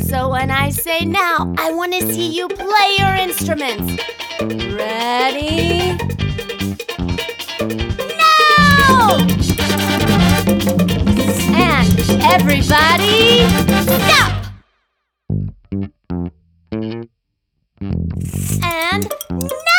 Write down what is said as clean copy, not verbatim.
So when I say now, I want to see you play your instruments. Ready? Now! And everybody, stop! And now!